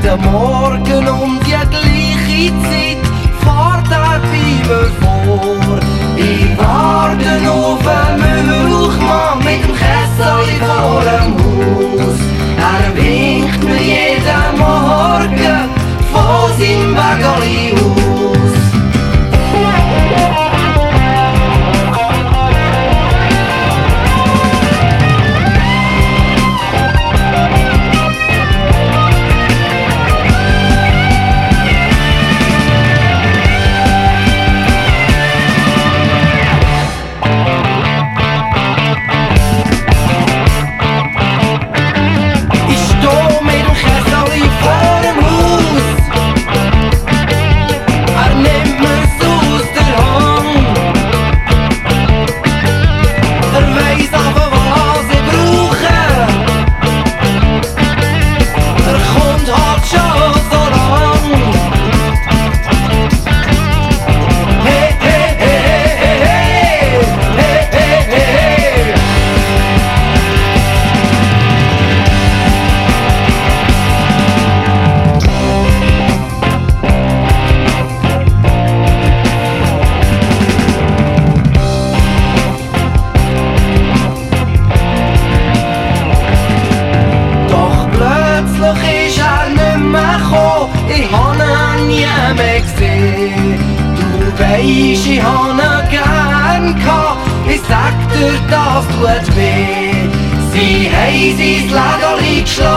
jeden Morgen um die gleiche Zeit fährt er bei mir vor. Ich warte auf einen Milchmann mit dem Kessel vor dem Haus. Er winkt mir jeden Morgen von seinem Wägeli aus. Ich habe ihn nie mehr gesehen. Du weisst, ich habe ihn gern gehabt. Ich sag dir, das tut weh. Sie haben sein Lägerli geschlagen.